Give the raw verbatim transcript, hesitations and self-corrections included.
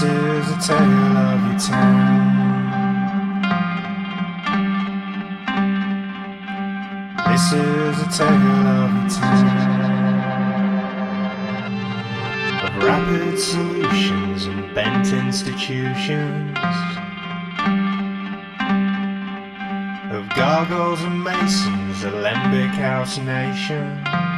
is a tale of your town. This is a tale of your town, of rapid solutions and bent institutions, of gargoyles and masons, alembic house nations.